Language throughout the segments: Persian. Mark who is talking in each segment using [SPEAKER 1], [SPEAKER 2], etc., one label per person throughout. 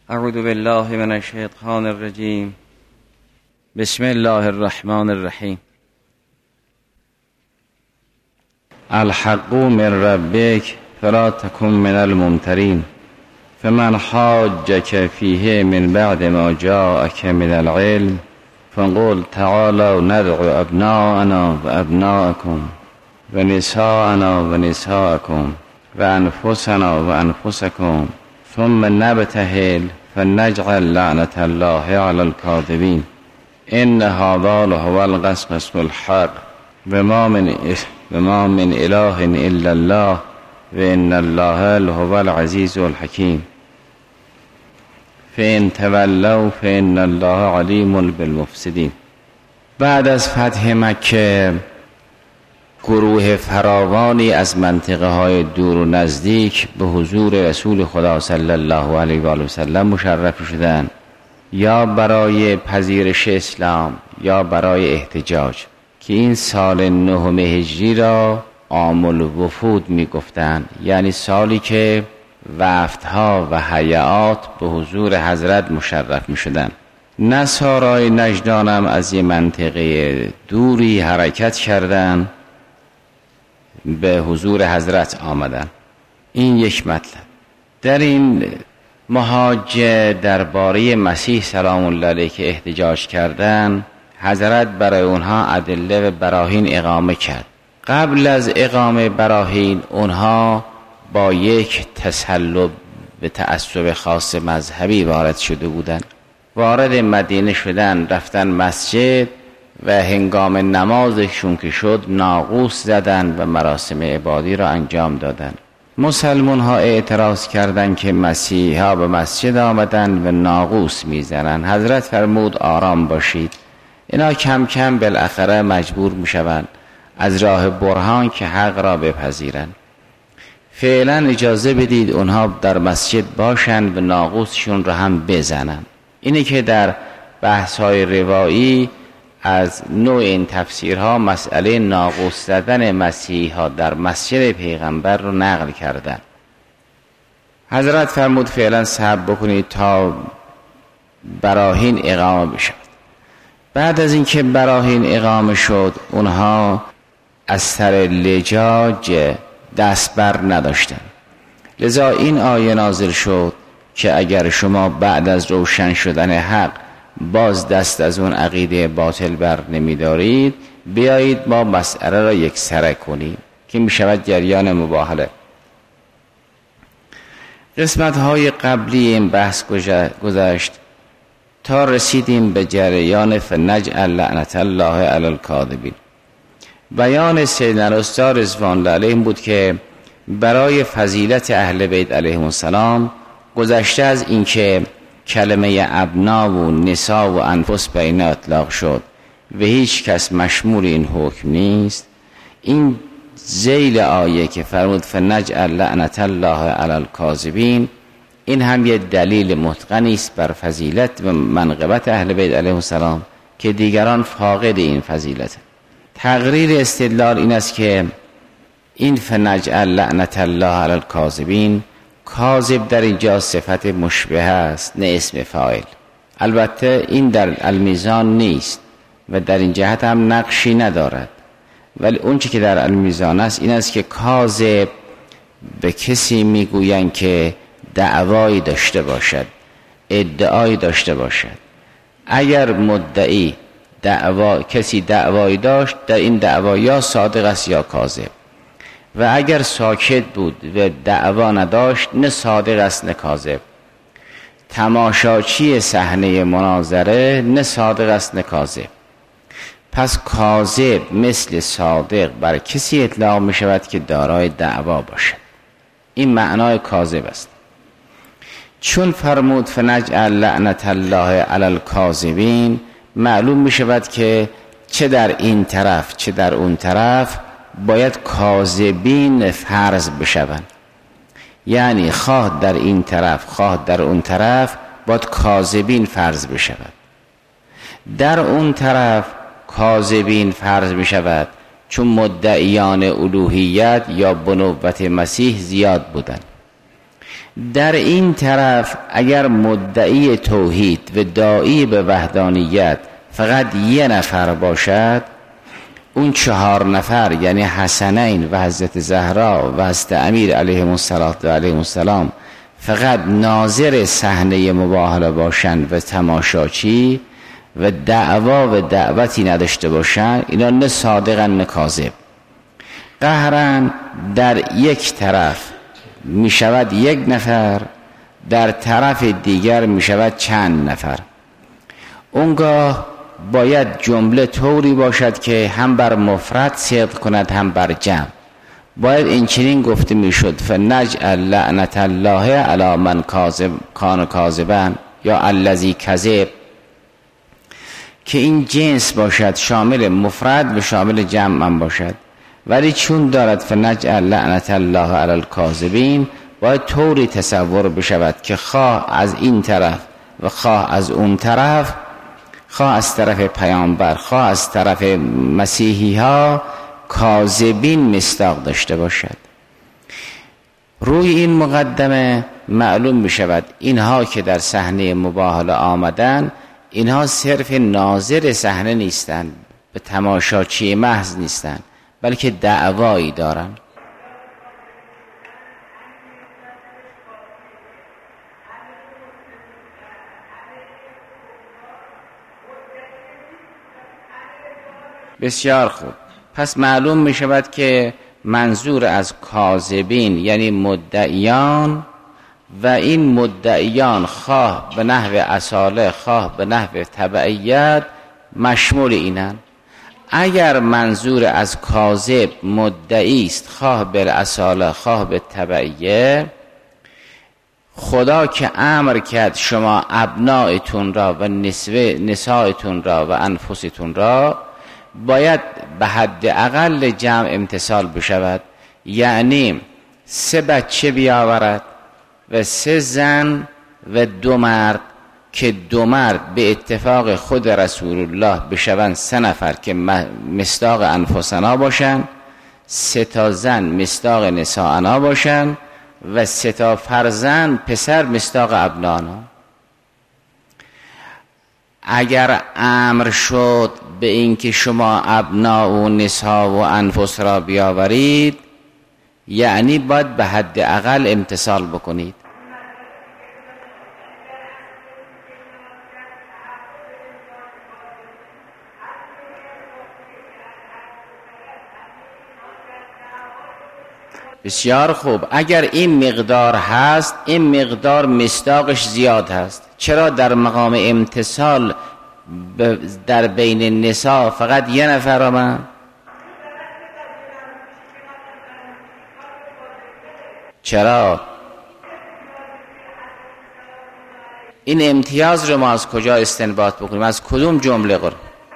[SPEAKER 1] اعوذ بالله من الشیطان الرجیم. بسم الله الرحمن الرحیم. الحق من ربک فلا تکن من الممترین فمن حاجک فیه من بعد ما جاءک من العلم فقل تعالوا ندعو ابناءنا و ابناءکم و نساءنا و نساءکم و انفسنا و انفسکم ثم نبتهل فنجعل لعنة الله على الكاذبين ان هذا لهو القصص الحق وما من اله الا الله وان الله لهو العزيز الحكيم فإن تولوا فإن الله عليم بالمفسدين. بعد از فتح مکه گروه فراوانی از منطقه های دور و نزدیک به حضور رسول خدا صلی الله علیه و آله و سلم مشرف شدند، یا برای پذیرش اسلام یا برای احتجاج، که این سال 9 هجری را عام الوفود می گفتند، یعنی سالی که وفدها و هیئات به حضور حضرت مشرف می شدند. نصارای نجدانم از یه منطقه دوری حرکت کردند به حضور حضرت آمدن. این یک مطلب. در این محاجه درباره مسیح سلام الله علیه که احتجاج کردن، حضرت برای اونها ادله و براهین اقامه کرد. قبل از اقامه براهین اونها با یک تسلب به تعصب خاص مذهبی وارد شده بودند. وارد مدینه شدن، رفتن مسجد و هنگام نمازشون که شد ناقوس زدن و مراسم عبادی را انجام دادن. مسلمان ها اعتراض کردند که مسیحی ها به مسجد آمدن و ناقوس میزنن. حضرت فرمود آرام باشید، اینا کم کم بالاخره مجبور میشوند از راه برهان که حق را بپذیرن. فعلا اجازه بدید اونها در مسجد باشند و ناقوسشون را هم بزنن. اینه که در بحث های روایی از نوع این تفسیرها مسئله ناقوس زدن مسیحی ها در مسجد پیغمبر رو نقل کردن. حضرت فرمود فعلا صبر بکنید تا براهین اقامه بشود. بعد از اینکه براهین اقامه شد اونها از سر لجاج دست بر نداشتن. لذا این آیه نازل شد که اگر شما بعد از روشن شدن حق باز دست از اون عقیده باطل بر نمیدارید، بیایید ما مسئله را یک سره کنیم که می شود جریان مباهله. قسمت های قبلی این بحث گذشت تا رسیدیم به جریان فنجعل لعنة الله علی الکاذبین. بیان سیدنا الاستاذ رضوان الله علیه بود که برای فضیلت اهل بیت علیهم السلام گذشته از اینکه کلمه ابنا و نساء و انفس بین اطلاق شد و هیچ کس مشمول این حکم نیست، این ذیل آیه که فرمود فنجعل لعنة الله علی الکاذبین، این هم یه دلیل متقنی است بر فضیلت و منقبت اهل بیت علیهم السلام که دیگران فاقد این فضیلت. تقریر استدلال این است که این فنجعل لعنة الله علی الکاذبین، کاذب در اینجا صفت مشبه است نه اسم فاعل. البته این در المیزان نیست و در این جهت هم نقشی ندارد، ولی اون چی که در المیزان است این است که کاذب به کسی میگویند که دعوایی داشته باشد، ادعایی داشته باشد. اگر مدعی کسی دعوایی داشت، در این دعوا یا صادق است یا کاذب، و اگر ساکت بود و دعوا نداشت نه صادق است نه کاذب. تماشاچی صحنه مناظره نه صادق است نه کاذب. پس کاذب مثل صادق بر کسی اطلاق می شود که دارای دعوا باشد. این معنای کاذب است. چون فرمود فنجعل لعنة الله علی الکاذبین، معلوم می شود که چه در این طرف چه در اون طرف باید کاذبین فرض بشوند. یعنی خواه در این طرف خواه در اون طرف باید کاذبین فرض بشود. در اون طرف کاذبین فرض بشود چون مدعیان الوهیت یا بنوت مسیح زیاد بودند. در این طرف اگر مدعی توحید و داعی به وحدانیت فقط یه نفر باشد، اون 4 نفر یعنی حسنین و حضرت زهرا و حضرت امیر علیهم السلام فقط ناظر صحنه مباهله باشند و تماشاچی و دعوا و دعوتی نداشته باشند، اینا نه صادقن نه کاذب. قهرن در یک طرف می شود 1 نفر، در طرف دیگر می شود چند نفر. اونگاه باید جمله طوری باشد که هم بر مفرد صدق کند هم بر جمع. باید این چنین گفته می شد فنجعل لعنت الله علی من کان کاذبا یا الذی کذب، که این جنس باشد شامل مفرد و شامل جمع هم باشد. ولی چون دارد فنجعل لعنت الله علی الکاذبین، باید طوری تصور بشود که خواه از این طرف و خواه از اون طرف، خواه از طرف پیامبر خواه از طرف مسیحی ها، کاذبین مصداق داشته باشد. روی این مقدمه معلوم می شود اینها که در صحنه مباهله آمدن، اینها صرف ناظر صحنه نیستند، به تماشاچی محض نیستند، بلکه دعوایی دارند. بسیار خوب. پس معلوم می شود که منظور از کاذبین یعنی مدعیان، و این مدعیان خواه به نحو اصاله خواه به نحو تبعیت مشمول اینن. اگر منظور از کاذب مدعی است خواه به اصاله خواه به تبعیه، خدا که امر کرد شما ابنایتون را و نسایتون را و انفستون را باید به حد اقل جمع امتصال بشود، یعنی 3 بچه بیاورد و 3 زن و 2 مرد، که 2 مرد به اتفاق خود رسول الله بشوند 3 نفر که مصداق انفسنا باشند، 3 تا زن مصداق نساءنا باشند و 3 تا فرزند پسر مصداق ابنانا. اگر امر شد به اینکه شما ابنا و نساء و انفس را بیاورید، یعنی باید به حد اقل امتثال بکنید. بسیار خوب. اگر این مقدار هست، این مقدار مصداقش زیاد هست. چرا در مقام امتثال در بین نساء فقط 1 نفر آمد؟ چرا؟ این امتیاز رو ما از کجا استنباط بکنیم؟ از کدوم جمله قرآن؟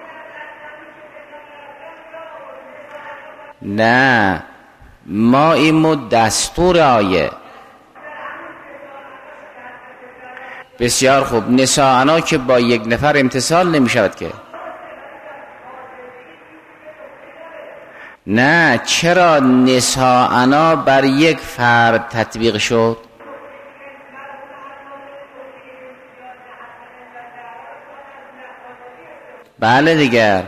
[SPEAKER 1] نه، ما این دستور آیه. بسیار خوب. نساءنا که با 1 نفر امتثال نمی شود که. نه، چرا نساءنا بر 1 فرد تطبیق شد؟ بله دیگر.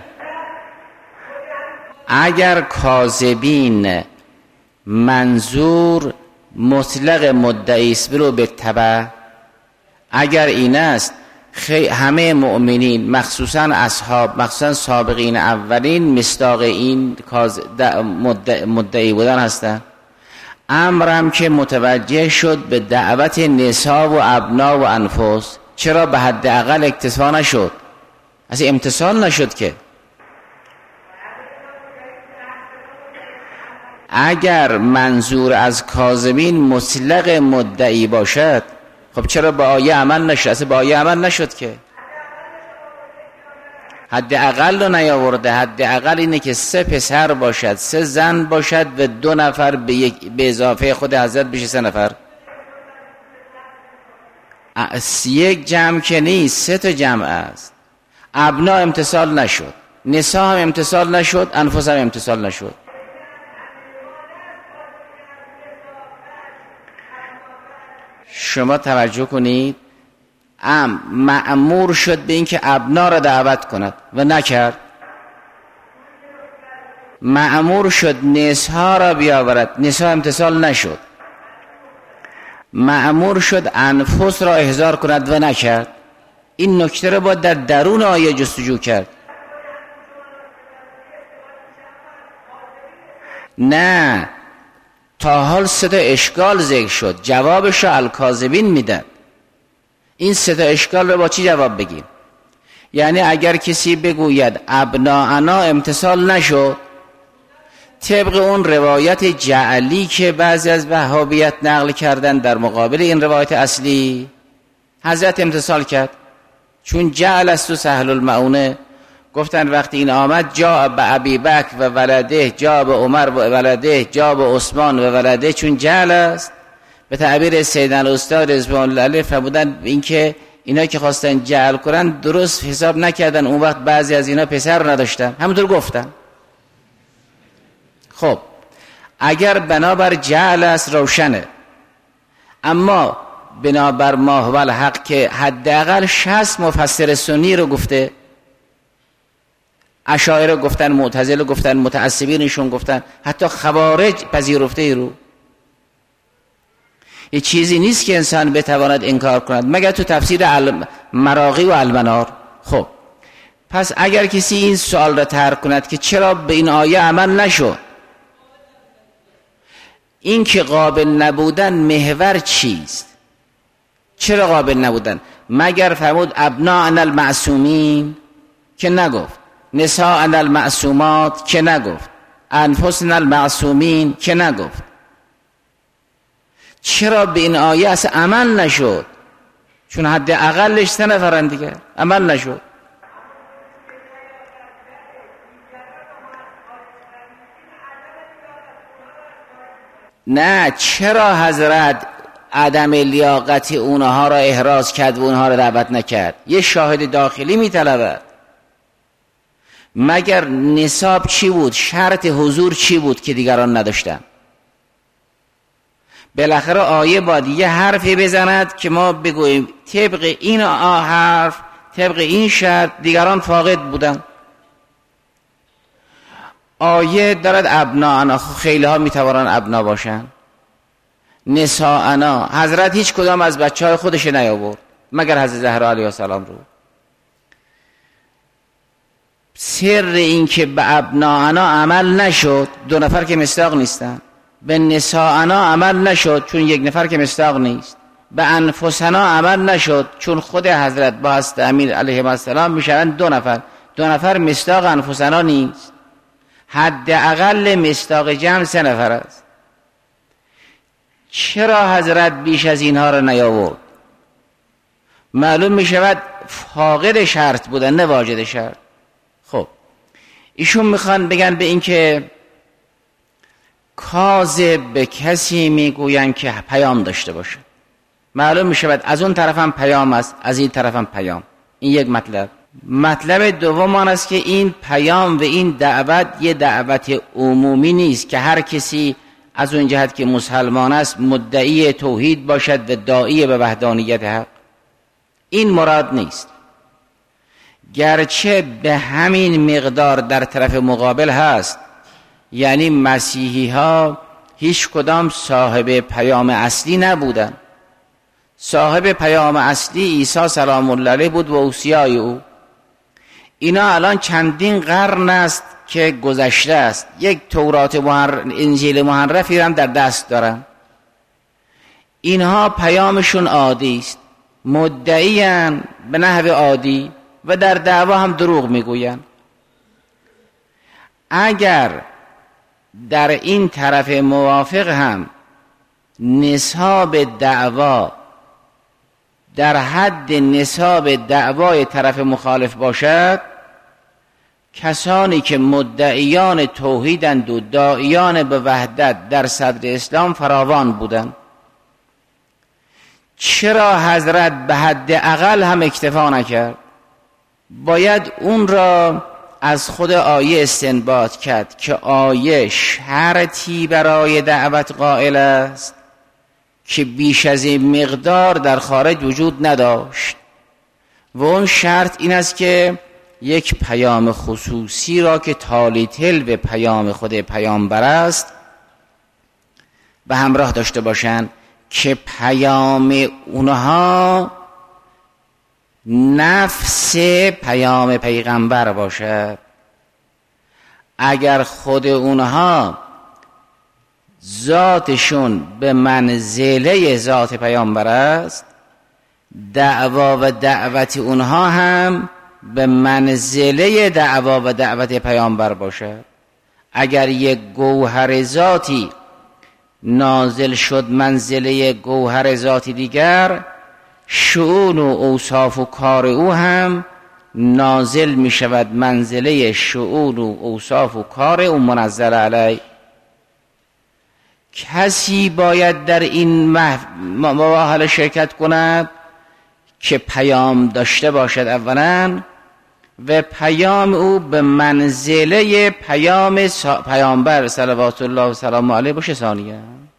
[SPEAKER 1] اگر کاذبین منظور مطلق مدعی است برو به تبع، اگر این است همه مؤمنین مخصوصا اصحاب مخصوصا سابقین اولین مصداق این مدعی بودن هستند. امرم که متوجه شد به دعوت نساء و ابنا و انفس، چرا به حد اقل اکتفا نشد؟ اصلا امتصال نشد که. اگر منظور از کاذبین مطلق مدعی باشد، خب چرا با آیه عمل نشد؟ اصلا با آیه عمل نشد که. حد اقل رو نیاورده. حد اقل اینه که 3 پسر باشد، 3 زن باشد و 2 نفر به اضافه خود حضرت بشه 3 نفر. 1 جمع که نیست، 3 تا جمع است. ابنا امتصال نشد، نساء هم امتصال نشد، انفس هم امتصال نشد. شما توجه کنید، مأمور شد به این که ابنا را دعوت کند و نکرد. مأمور شد نساء را بیاورد، نساء امتثال نشد. مأمور شد انفس را احضار کند و نکرد. این نکته را باید در درون آیه جستجو کرد. نه، تا حال 3 اشکال ذکر شد، جوابش را الکاذبین میدن. این 3 اشکال رو با چی جواب بگیم؟ یعنی اگر کسی بگوید ابناءنا امتثال نشد، طبق اون روایت جعلی که بعضی از وهابیت نقل کردن در مقابل این روایت اصلی، حضرت امتثال کرد. چون جعل است و سهل المعونه، گفتن وقتی این آمد جا به ابی بکر و ولده، جا به عمر و ولده، جا به عثمان و ولده، چون جعل است. به تعبیر سیدنا الاستاد رضوان الله علیه فرمودن این که اینا که خواستن جعل کنن درست حساب نکردن، اون وقت بعضی از اینا پسر نداشتن، همونطور گفتن. خب اگر بنابر جعل است روشنه، اما بنابر ما هو الحق که حداقل 60 مفسر سنی رو گفته، اشاعره گفتن، معتزله گفتن، متعصبینشون گفتن، حتی خوارج پذیرفته ای رو. یه چیزی نیست که انسان بتواند انکار کند مگر تو تفسیر مراغی و المنار. خب پس اگر کسی این سوال را طرح کند که چرا به این آیه عمل نشد، این که قابل نبودن محور چیست؟ چرا قابل نبودن؟ مگر فرمود ابناءنا المعصومین که نگفت، نساءنا المعصومات که نگفت، انفسنا المعصومین که نگفت. چرا به این آیه اصلا عمل نشد؟ چون حد اقلش 3 نفرن دیگه، عمل نشد. نه، چرا حضرت عدم لیاقت اونها را احراز کرد و اونها را دعوت نکرد؟ یه شاهد داخلی میطلبد. مگر نصاب چی بود؟ شرط حضور چی بود که دیگران نداشتن؟ بالاخره آیه باید یه حرفی بزند که ما بگوییم طبق این حرف، طبق این شرط دیگران فاقد بودن. آیه دارد ابناءنا، خیلی ها میتوانن ابنا باشن. نساءنا، حضرت هیچ کدام از بچه های خودش نیاورد مگر حضرت زهرا علیه السلام رو. سر این که به ابناءنا عمل نشد، 2 نفر که مصداق نیستن. به نساءنا عمل نشد چون 1 نفر که مصداق نیست. به انفسنا عمل نشد چون خود حضرت با حضرت امیر علیه السلام میشن 2 نفر. 2 نفر مصداق انفسنا نیست. حد اقل مصداق جمع 3 نفر است. چرا حضرت بیش از اینها را نیاورد؟ معلوم می شود فاقد شرط بودن، نه واجد شرط. خب ایشون میخوان بگن به این که کاذب به کسی میگوین که پیام داشته باشه. معلوم می شود از اون طرف هم پیام است، از این طرف هم پیام. این یک مطلب. مطلب دوم آن است که این پیام و این دعوت یه دعوت عمومی نیست که هر کسی از اون جهت که مسلمان است مدعی توحید باشد و داعی به وحدانیت حق. این مراد نیست، گرچه به همین مقدار در طرف مقابل هست. یعنی مسیحی ها هیچ کدام صاحب پیام اصلی نبودن. صاحب پیام اصلی عیسی سلام الله علیه بود و اوصیای او. اینا الان چندین قرن است که گذشته است، یک تورات انجیل محرفی هم در دست دارن. اینها پیامشون عادی است، مدعیان به نحو عادی و در دعوا هم دروغ میگوین. اگر در این طرف موافق هم نصاب دعوا در حد نصاب دعوای طرف مخالف باشد، کسانی که مدعیان توحیدند و داعیان به وحدت در صدر اسلام فراوان بودند. چرا حضرت به حد اقل هم اکتفا نکرد؟ باید اون را از خود آیه استنباط کرد که آیه شرطی برای دعوت قائل است که بیش از این مقدار در خارج وجود نداشت و اون شرط این است که یک پیام خصوصی را که تالیتل به پیام خود پیامبر است به همراه داشته باشند که پیام اونها نفس پیام پیغمبر باشد. اگر خود اونها ذاتشون به منزله ذات پیامبر است، دعوا و دعوت اونها هم به منزله دعوا و دعوت پیامبر باشد. اگر یک گوهر ذاتی نازل شد منزله گوهر ذاتی دیگر، شؤون و اوصاف و کار او هم نازل می شود منزله شؤون و اوصاف و کار او منزل علی. کسی باید در این مباحثه شرکت کند که پیام داشته باشد اولا و پیام او به منزله پیام پیامبر صلوات الله و سلام علیه باشه ثانیه.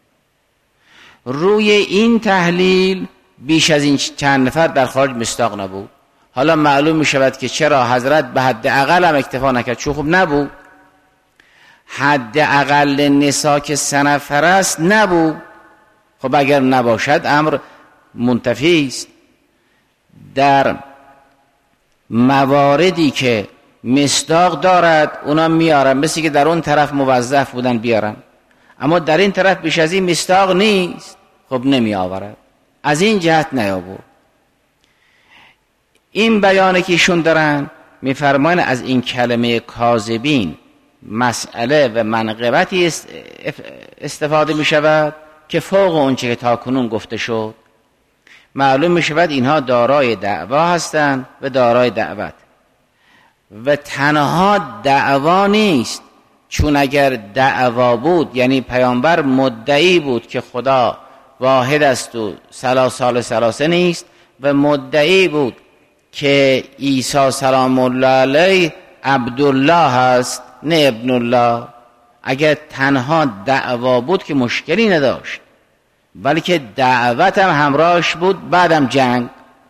[SPEAKER 1] روی این تحلیل بیش از این چند نفر در خارج مصداق نبود. حالا معلوم می شود که چرا حضرت به حد اقل هم اکتفا نکرد، چون خوب نبود. حد اقل نسا که 3 نفر است نبود. خب اگر نباشد امر منتفی است. در مواردی که مصداق دارد اونا میارن، مثل که در اون طرف موظف بودن بیارن، اما در این طرف بیش از این مصداق نیست، خب نمی آورد. از این جهت نیاورد. این بیانه که ایشون دارن میفرمایند از این کلمه کاذبین مسئله و منقبتی استفاده می شود که فوق اون چه که تاکنون گفته شد. معلوم می شود اینها دارای دعوا هستند و دارای دعوت، و تنها دعوا نیست، چون اگر دعوا بود یعنی پیامبر مدعی بود که خدا واحد است و ثالث نیست و مدعی بود که عیسی سلام الله علیه عبدالله هست نه ابن الله. اگر تنها دعوا بود که مشکلی نداشت، بلکه دعوت هم همراهش بود. بعدم جنگ،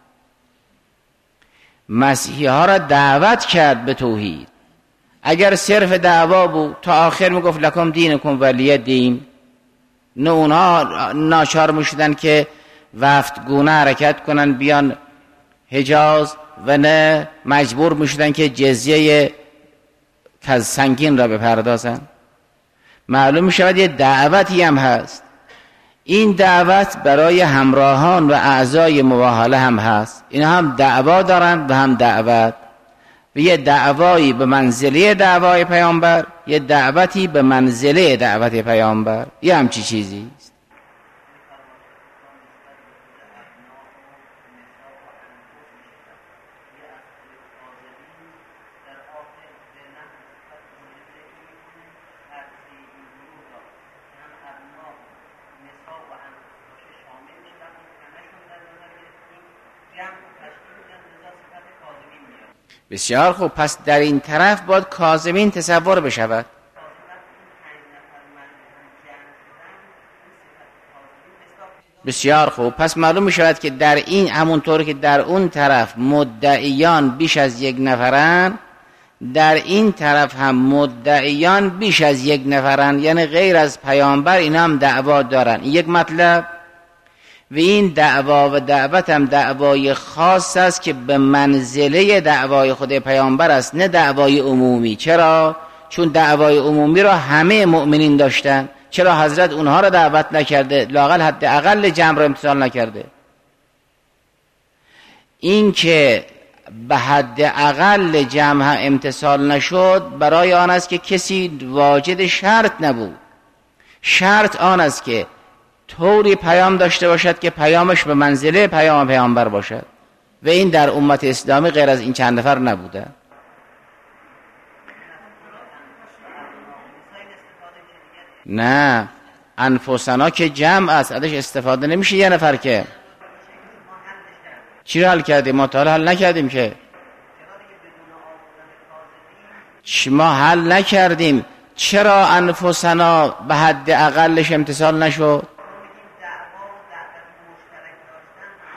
[SPEAKER 1] مسیحی ها را دعوت کرد به توحید. اگر صرف دعوا بود تا آخر میگفت لکم دینکم ولی دین، نه اونها ناچار میشدن که وفدگونه حرکت کنن بیان حجاز و نه مجبور میشدن که جزیه سنگین را بپردازن. معلوم میشود یه دعوتی هم هست. این دعوت برای همراهان و اعضای مباهله هم هست. اینا هم دعوا دارن و هم دعوت، و یه دعوایی به منزله دعوای پیامبر، یه دعوتی به منزله دعوت پیامبر، یه همچی چیزی است. بسیار خوب. پس در این طرف باید کاظمین تصور بشود. بسیار خوب. پس معلوم می شود که در این همونطور که در اون طرف مدعیان بیش از 1 نفرن، در این طرف هم مدعیان بیش از 1 نفرن، یعنی غیر از پیامبر اینا هم دعوا دارن. این یک مطلب. و این دعوا و دعوت هم دعوای خاص است که به منزله دعوای خود پیامبر است، نه دعوای عمومی. چرا؟ چون دعوای عمومی را همه مؤمنین داشتن. چرا حضرت اونها را دعوت نکرده؟ لااقل حد اقل جمع را امتثال نکرده. این که به حد اقل جمع امتثال نشد برای آن است که کسی واجد شرط نبود. شرط آن است که طوری پیام داشته باشد که پیامش به منزله پیام پیامبر باشد، و این در امت اسلامی غیر از این چند نفر نبوده. نه، انفسنا که جمع است، ازش استفاده نمیشه 1 نفر. که چی رو حل کردیم؟ ما تا حل نکردیم که. ما حل نکردیم چرا انفسنا به حد اقلش امتثال نشد؟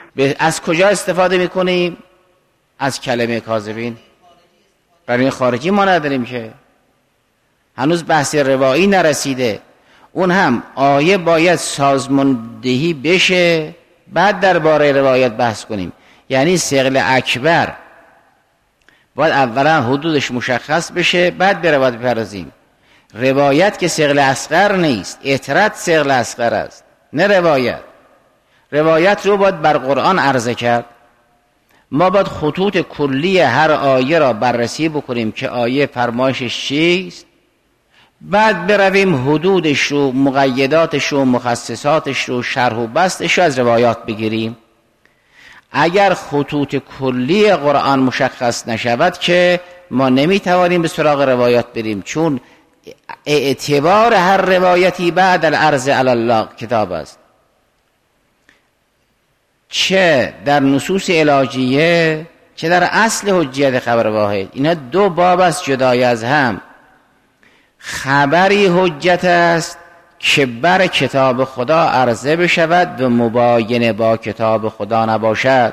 [SPEAKER 1] از کجا استفاده میکنیم؟ از کلمه کاذبین. قرینه خارجی ما نداریم که، هنوز بحث روایی نرسیده. اون هم آیه باید سازماندهی بشه، بعد درباره روایت بحث کنیم. یعنی ثقل اکبر باید اولا حدودش مشخص بشه، بعد به روایت بپردازیم. روایت که ثقل اصغر نیست، اطرد ثقل اصغر است، نه روایت. روایت رو باید بر قرآن عرضه کرد. ما باید خطوط کلی هر آیه را بررسی بکنیم که آیه فرمایشش چیست، بعد برویم حدودش رو، مقیداتش رو، مخصصاتش رو، شرح و بستش رو از روایات بگیریم. اگر خطوط کلی قرآن مشخص نشود که ما نمیتوانیم به سراغ روایات بریم، چون اعتبار هر روایتی بعد العرض علی الله کتاب است. چه در نصوص علاجیه چه در اصل حجیت خبر واحد، اینا دو باب است جدای از هم. خبری حجت است که بر کتاب خدا عرضه بشود و مباینه با کتاب خدا نباشد.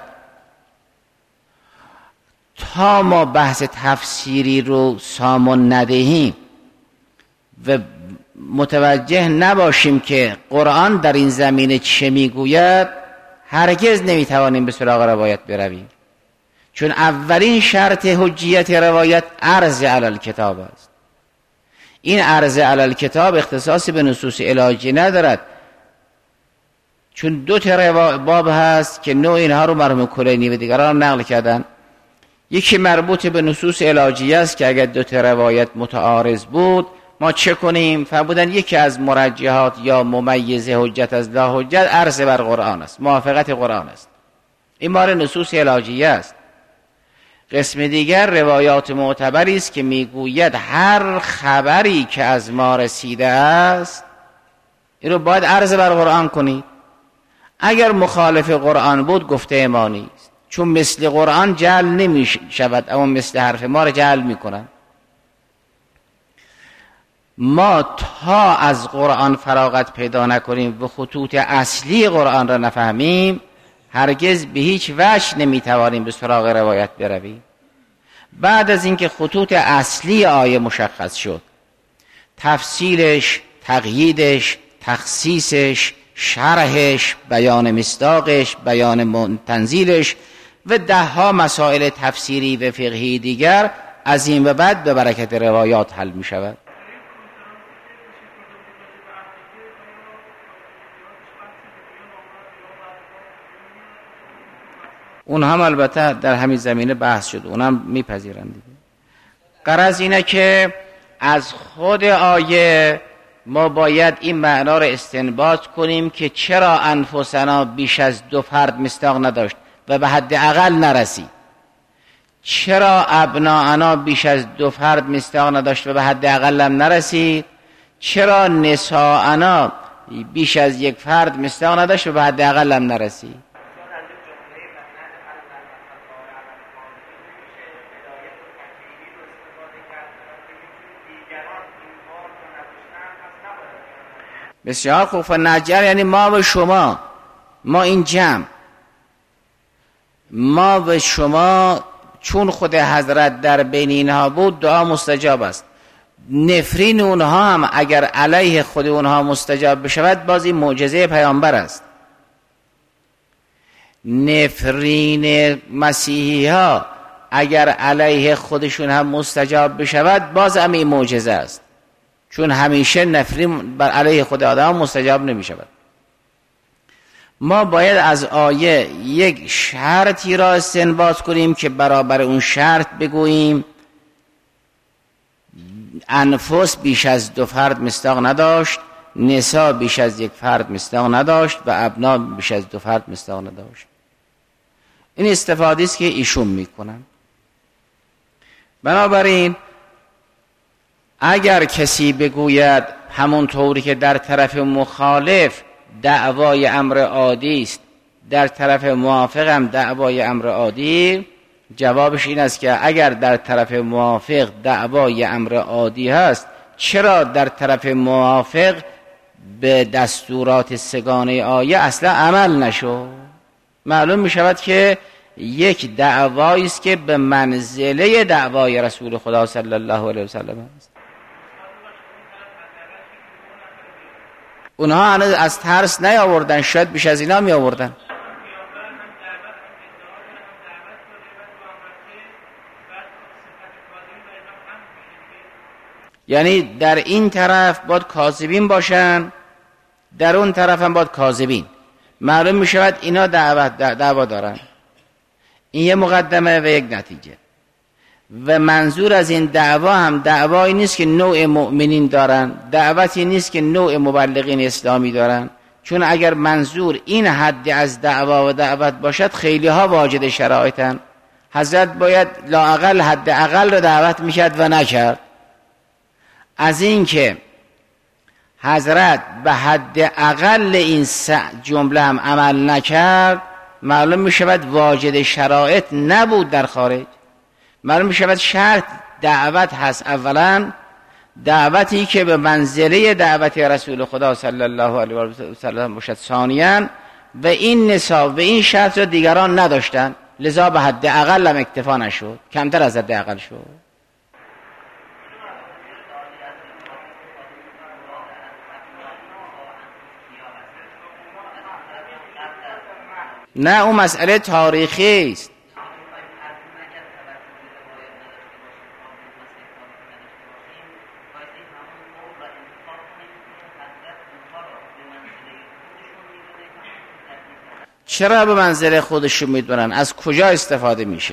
[SPEAKER 1] تا ما بحث تفسیری رو سامان ندهیم و متوجه نباشیم که قرآن در این زمینه چه میگوید، هرگز نمیتوانیم به سراغ روایت برویم. چون اولین شرط حجیت روایت عرض علی الکتاب است. این عرض علی الکتاب اختصاصی به نصوص علاجی ندارد، چون دو تا باب هست که نوع اینها رو مرحوم کلینی و دیگران نقل کردن. یکی مربوط به نصوص علاجی است که اگر دو تا روایت متعارض بود ما چه کنیم؟ فرمودن یکی از مرجحات یا ممیز حجت از لا حجت عرض بر قرآن است، موافقت قرآن است. این مال نصوص علاجیه است. قسم دیگر روایات معتبری است که میگوید هر خبری که از ما رسیده است این رو باید عرض بر قرآن کنید. اگر مخالف قرآن بود گفته ما نیست، چون مثل قرآن جعل نمی شود، اما مثل حرف ما رو جعل میکنن. ما تا از قرآن فراغت پیدا نکنیم و خطوط اصلی قرآن را نفهمیم هرگز به هیچ وجه نمیتوانیم به سراغ روایت برویم. بعد از اینکه خطوط اصلی آیه مشخص شد، تفصیلش، تقییدش، تخصیصش، شرحش، بیان مصداقش، بیان تنزیلش و دهها مسائل تفسیری و فقهی دیگر، از این به بعد به برکت روایات حل می شود. اون هم البته در همین زمینه بحث شد، اون هم میپذیرند دیگه. غرض اینه که از خود آیه ما باید این معنا را استنباط کنیم که چرا انفسنا بیش از 2 فرد مصداق نداشت و به حد اقل نرسید، چرا ابناءنا بیش از 2 فرد مصداق نداشت و به حد اقل هم نرسید، چرا نساءنا بیش از 1 فرد مصداق نداشت و به حد اقل هم نرسید. بسیار خوب. فنجر یعنی ما و شما، ما این جمع، ما و شما، چون خود حضرت در بین اینها بود دعا مستجاب است. نفرین اونها هم اگر علیه خود اونها مستجاب بشود باز این معجزه پیامبر است. نفرین مسیحی ها اگر علیه خودشون هم مستجاب بشود باز هم این معجزه است، چون همیشه نفرین بر علیه خود آدم مستجاب نمی شود. ما باید از آیه یک شرطی را استنباط کنیم که برابر اون شرط بگوییم انفس بیش از 2 فرد مصداق نداشت، نساء بیش از 1 فرد مصداق نداشت و ابنا بیش از 2 فرد مصداق نداشت. این استفاده است که ایشون میکنن. بنابراین اگر کسی بگوید همون طوری که در طرف مخالف دعوای امر عادی است در طرف موافق هم دعوای امر عادی، جوابش این است که اگر در طرف موافق دعوای امر عادی هست چرا در طرف موافق به دستورات سگانه آیه اصلا عمل نشد؟ معلوم می شود که یک دعوایی است که به منزله دعوای رسول خدا صلی الله علیه و سلم است. اونها هنوز از ترس نیاوردن، شاید بیش از اینا می آوردن. یعنی در این طرف باید کاذبین باشن، در اون طرف هم باید کاذبین. معلوم می شود اینا دعوا دارن. این یه مقدمه و یک نتیجه. و منظور از این دعوا هم دعوایی نیست که نوع مؤمنین دارن، دعوتی نیست که نوع مبلغین اسلامی دارن، چون اگر منظور این حد از دعوا و دعوت باشد خیلی ها واجد شرایطن. حضرت باید لااقل حد اقل رو دعوت میکرد و نکرد. از این که حضرت به حد اقل این جمله هم عمل نکرد، معلوم می شود واجد شرایط نبود در خارج. معلوم می شود شرط دعوت هست، اولا دعوتی که به منزله دعوت رسول خدا صلی الله علیه و سلم باشد، ثانیاً و این نصاب و این شرط را دیگران نداشتن، لذا به حد اقل هم اکتفا نشد، کمتر از حد اقل شد. نه اون مسئله تاریخی است. چرا به منزله خودشون میدونن؟ از کجا استفاده میشه؟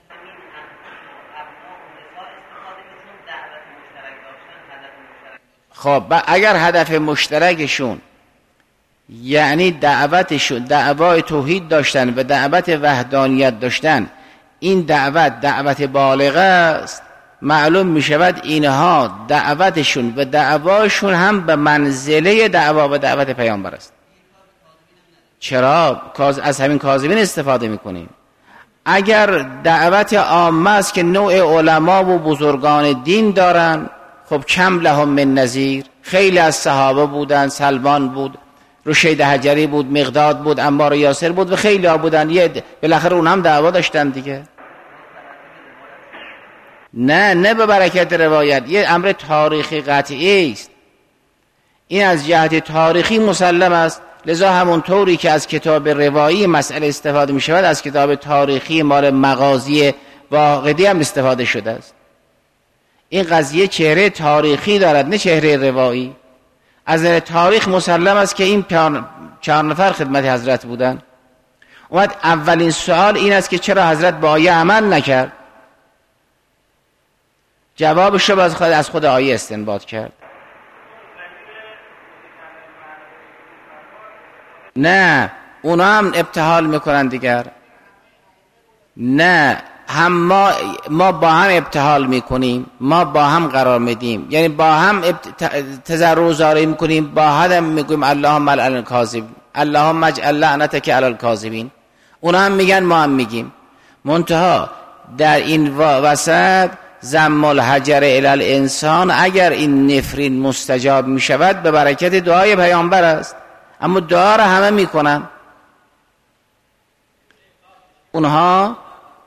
[SPEAKER 1] خب اگر هدف مشترکشون یعنی دعوتشون دعوای توحید داشتن و دعوت وحدانیت داشتن، این دعوت بالغه است، معلوم می شود اینها دعوتشون و دعواشون هم به منزله دعوا و دعوت پیامبر است. چرا؟ از همین کاذبین استفاده می کنیم. اگر دعوت عامه است که نوع علما و بزرگان دین دارن، خب کم لهم من نظیر، خیلی از صحابه بودن، سلمان بود، رشید حجری بود، مقداد بود، عمار یاسر بود و خیلی ها بودن، بالاخره اون هم دعوا داشتن دیگه. نه به برکت روایت، یه امر تاریخی قطعی است. این از جهت تاریخی مسلم است، لذا همون طوری که از کتاب روایی مسئله استفاده می شود، از کتاب تاریخی مال مغازی واقعی هم استفاده شده است. این قضیه چهره تاریخی دارد، نه چهره روایی. از نظر تاریخ مسلم است که این 4 نفر خدمت حضرت بودن. اومد اولین سوال این است که چرا حضرت با آیه عمل نکرد؟ جوابش رو از خود آیه استنباط کرد. نه اونا هم ابتهال میکنن دیگر. نه ما با هم ابتهال میکنیم، ما با هم قرار میدیم، یعنی با هم تضرع و زاری میکنیم، با هم میگویم اللهم لعن الکاذبین، اللهم اجعل لعنتک علی الکاذبین. اونا هم میگن، ما هم میگیم. منتها در این وسط ضم الحجر الی الانسان، اگر این نفرین مستجاب میشود به برکت دعای پیامبر است، اما دعا را همه میکنن. اونها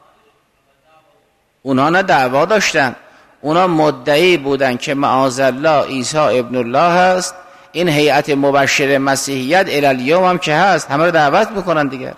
[SPEAKER 1] نه دعوا داشتن، اونا مدعی بودن که معاذالله عیسی ابن الله هست. این هیئت مبشر مسیحیت الالیوم هم که هست، همه رو دعوت میکنن دیگر.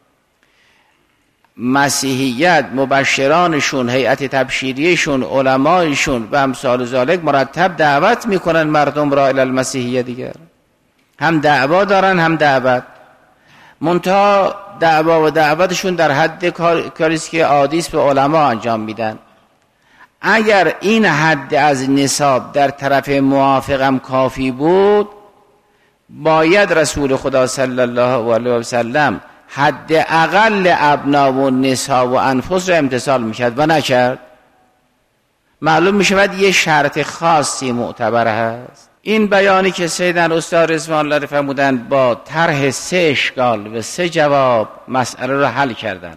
[SPEAKER 1] مسیحیت مبشرانشون، هیئت تبشیریشون، علمایشون و امثال ذالک مرتب دعوت میکنن مردم را الی المسیحیه دیگر. هم دعوا دارن هم دعوت. منتها دعوا و دعوتشون در حد کاریست که عادیست به علما انجام میدن. اگر این حد از نصاب در طرف موافقم کافی بود، باید رسول خدا صلی الله علیه و سلم حد اقل ابنا و نساء و انفس را امتثال میکرد و نکرد. معلوم میشود یه شرط خاصی معتبر هست. این بیانی که سیدن استاد رضوان الله فرمودن با طرح 3 اشکال و 3 جواب مسئله رو حل کردن.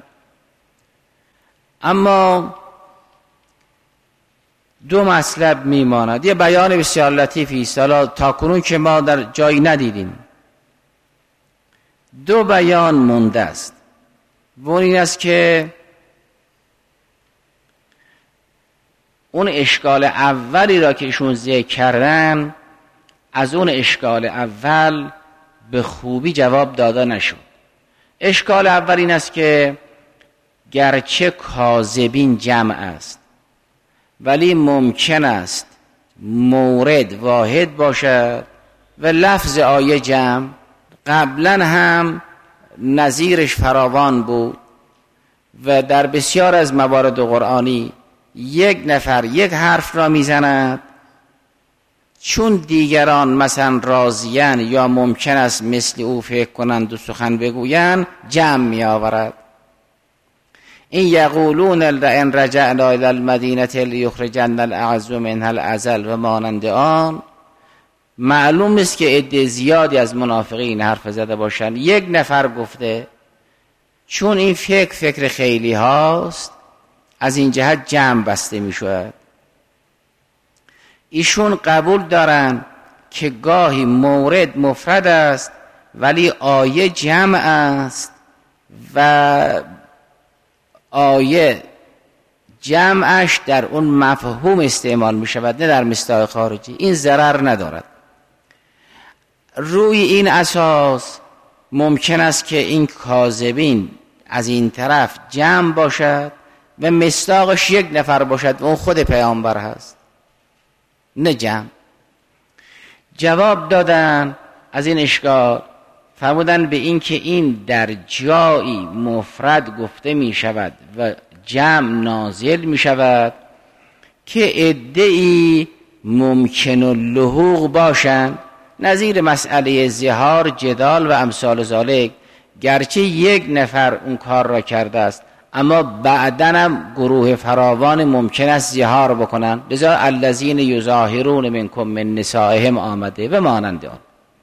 [SPEAKER 1] اما 2 مطلب میماند. یه بیان بسیار لطیفی است تا کنون که ما در جایی ندیدیم. 2 بیان مونده است. و این است که اون اشکال اولی را که ایشون ذکر کردن، از اون اشکال اول به خوبی جواب داده نشد. اشکال اول این است که گرچه کاذبین جمع است ولی ممکن است مورد واحد باشد و لفظ آیه جمع. قبلا هم نظیرش فراوان بود و در بسیار از موارد قرآنی یک نفر یک حرف را میزند، چون دیگران مثلا راضیان یا ممکن است مثل او فکر کنند و سخن بگویند، جمع می آورد. این یقولون ان رجعنا الی المدینه لیخرجن الاعز منها الاذل و مانند آن. معلوم است که عده زیادی از منافقین حرف زده باشند، یک نفر گفته چون این فکر خیلی هاست، از این جهت جمع بسته می شود. ایشون قبول دارن که گاهی مورد مفرد است ولی آیه جمع است و آیه جمعش در اون مفهوم استعمال می شود، نه در مصداق خارجی. این ضرر ندارد. روی این اساس ممکن است که این کاذبین از این طرف جمع باشد و مصداقش یک نفر باشد و اون خود پیامبر هست، نه جمع. جواب دادن از این اشکال، فرمودن به این که این در جایی مفرد گفته می شود و جمع نازل می شود که عده‌ای ممکن اللحوق باشند، نظیر مسئله ظهار، جدال و امثال ذالک. گرچه یک نفر اون کار را کرده است اما بعدن هم گروه فراوان ممکن است ظهار بکنن، لذا الذین یظاهرون منکم من نسائهم آمده و مانند آن.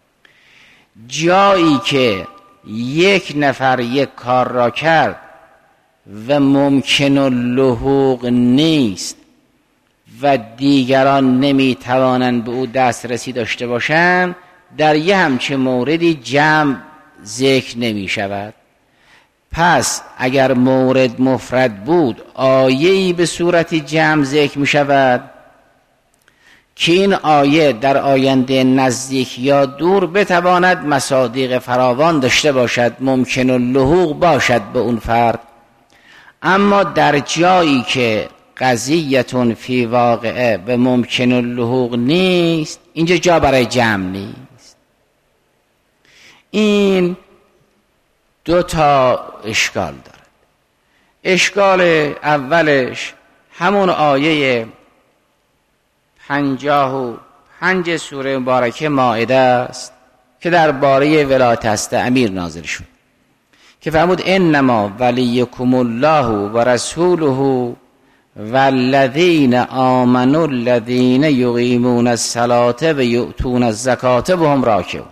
[SPEAKER 1] جایی که یک نفر یک کار را کرد و ممکن اللحوق نیست و دیگران نمیتوانند به او دسترسی داشته باشند، در یه همچه موردی جمع ذکر نمی شود. پس اگر مورد مفرد بود، آیه‌ای به صورت جمع ذکر می شود که این آیه در آینده نزدیک یا دور بتواند مصادیق فراوان داشته باشد، ممکن اللحوق باشد به اون فرد. اما در جایی که قضیتون فی واقعه و ممکن اللحوق نیست، اینجا جا برای جمع نیست. این دو تا اشکال دارد. اشکال اولش همون آیه 55 سوره مبارکه مائده است که درباره ولایت هست امیر نازل شد که فرمود انما ولیکم الله و رسوله والذین آمنوا الذین یقیمون الصلاة و یؤتون الزکاة و هم راکعون.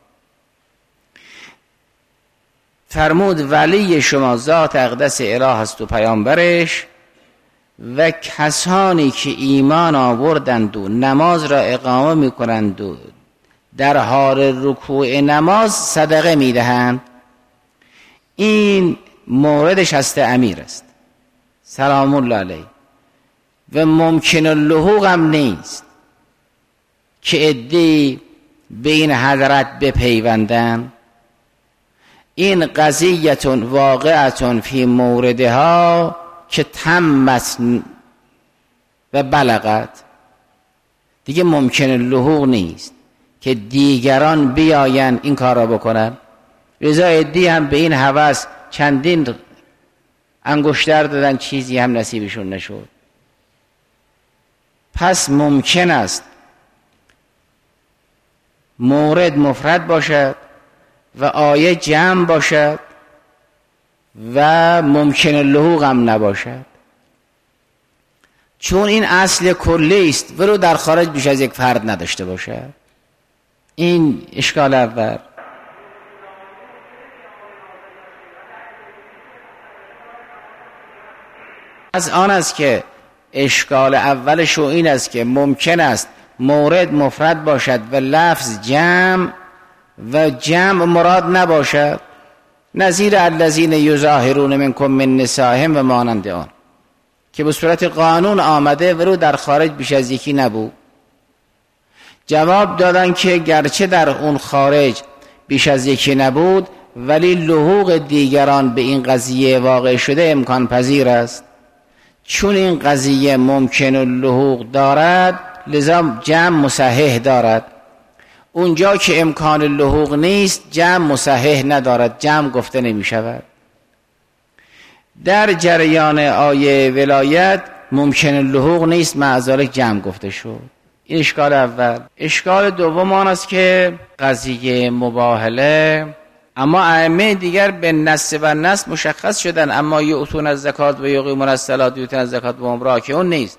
[SPEAKER 1] فرمود ولی شما ذات اقدس اله است و پیامبرش و کسانی که ایمان آوردند و نماز را اقامه میکنند و در حال رکوع نماز صدقه میدهند. این موردش هست امیر است سلام الله علیه و ممکن اللحوق هم نیست که عده‌ای به این حضرت بپیوندند. این قضیتون واقعتون فی موردها که تمت و بلغت، دیگه ممکن اللحوق نیست که دیگران بیاین این کار را بکنن. رضا عدی هم به این هوس چندین انگشتر دادن، چیزی هم نصیبشون نشد. پس ممکن است مورد مفرد باشد و آیه جمع باشد و ممکن اللحوق هم نباشد، چون این اصل کلی است ولو در خارج بیش از یک فرد نداشته باشد. این اشکال اول. از آن است که اشکال اولش این است که ممکن است مورد مفرد باشد و لفظ جمع و جمع مراد نباشد، نظیر الذین یظاهرون منکم من نسائهم و مانند آن که به صورت قانون آمده ولو در خارج بیش از یکی نبود. جواب دادن که گرچه در اون خارج بیش از یکی نبود ولی لحوق دیگران به این قضیه واقع شده امکان پذیر است. چون این قضیه ممکن اللحوق دارد لذا جمع مصحح دارد. اونجا که امکان لحوق نیست جمع مصحح ندارد، جمع گفته نمی شود. در جریان آیه ولایت ممکن اللحوق نیست، معذالک جمع گفته شد. این اشکال اول. اشکال دوم آن است که قضیه مباهله اما ائمه دیگر به نص و نص مشخص شدن، اما یؤتون الزکات و یقیمون الصلاة یؤتون الزکات و هم راکعون نیست.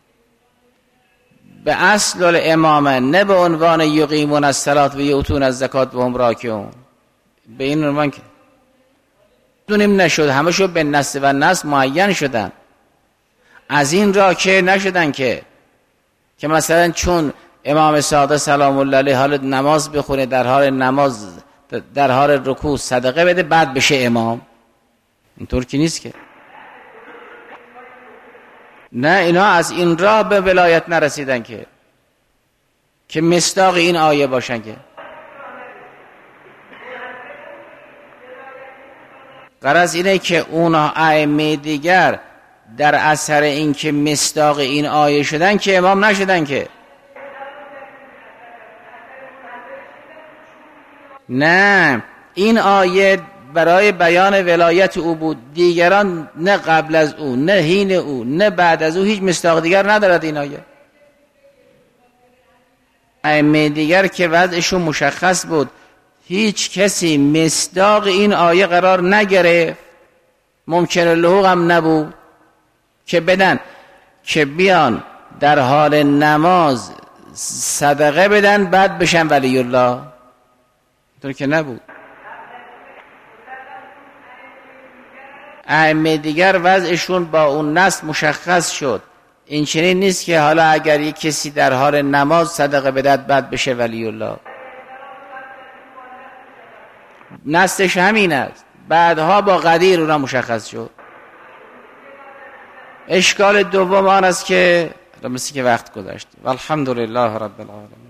[SPEAKER 1] به اصل الامامه نه به عنوان یقیمون الصلاة و یؤتون الزکات و هم راکعون، به این عنوان که دونیم نشد، همه شو به نص و نص معین شدن. از این راکع نشدن که مثلا چون امام صادق سلام الله علیه حال نماز بخونه، در حال نماز در حال رکوع صدقه بده بعد بشه امام. اینطور که نیست نه، اینا از این راه به ولایت نرسیدن که مصداق این آیه باشن. که غرض اینه که اون ائمه دیگر در اثر این که مصداق این آیه شدن که امام نشدن. که نه، این آیه برای بیان ولایت او بود، دیگران نه قبل از او نه حین او نه بعد از او هیچ مصداق دیگر ندارد. این آیه ائمه دیگر که وضعشون مشخص بود هیچ کسی مصداق این آیه قرار نگرفت، ممکن اللحوق هم نبود که بدن، که بیان در حال نماز صدقه بدن بعد بشن ولی الله، اینطور که نبود. ائمه دیگر وضعشون با اون نص مشخص شد. این چنین نیست که حالا اگر یک کسی در حال نماز صدقه بدهد بعد بشه ولی الله. نصش همین است، بعدها با قدیر اونا مشخص شد. اشکال دوم آن است که مثل که وقت گذشت. والحمدلله رب العالمین.